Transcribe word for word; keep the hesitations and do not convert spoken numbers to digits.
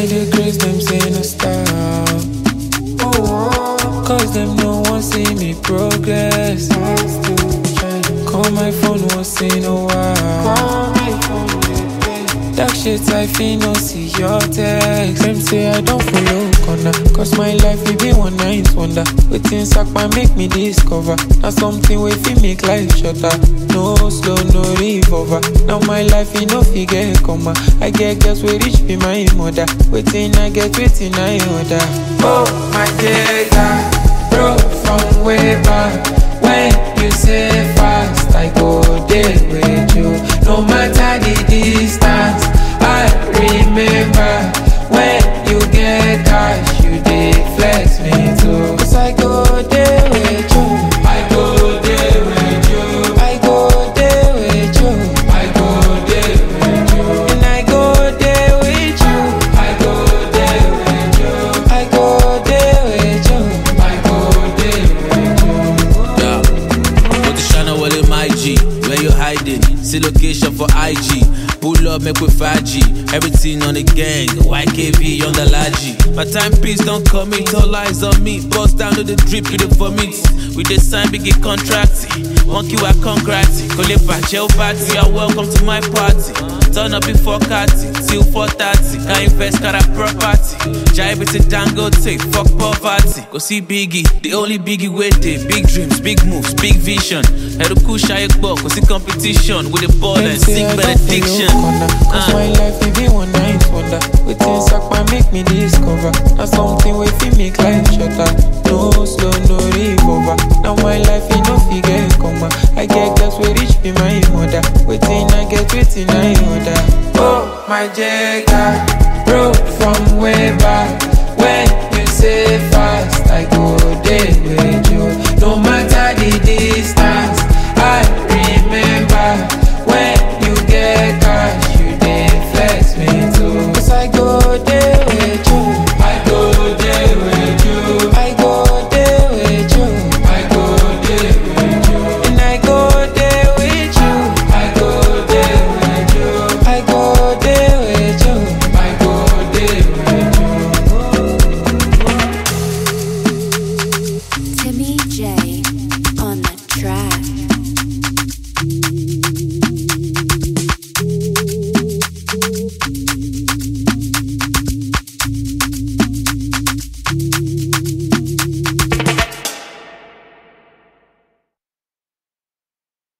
I dey grace them say no stop. Cause them no one see me progress. Call my phone once in a while. Dark shit I feel no see your text. Them say I don't follow corner. Cause my life will be one night wonder. Waiting sack my make me discover. Now something we feel make life shorter. No slow, no revolver. Now my life you no figure comma. I get girls we rich be my mother. Waiting I get waiting I order. Oh my data, bro from way back. When you say fast, I go there with you. No matter the distance, I remember when you get cash, you dey flex me too. Cause I go there with you. I go there with you. I go there with you. I go there with you. And I go there with you. I go there with you. I go there with you. I go there with you. Yeah. Put the channel well in my G. Where you hiding? See location for I G. Pull up, make with five G. Everything on the gang, Y K V on the Laji. My timepiece don't commit, all eyes on me. Bust down to the drip, you the vomit. We dey sign big contract. Monkey wa congrats. Kole Pachel party, you're welcome to my party. Turn up before Kati, till four thirty. Can invest, got a property. Jive it to Dangote, fuck poverty. Go see Biggie, the only Biggie waiting. Big dreams, big moves, big vision. Head to Kusha Ekbo, go see competition with the ball and sing benediction. Cause uh. my life will be one night wonder. Waiting sack my make me discover. Now something we feel make life shorter. No slow, no revolver. Now my life you no figure comma. I get girls we rich be my mother. Waiting I get waiting I order. Oh my jagger, bro from way back. When you say fast, I go there with you. No matter the distance.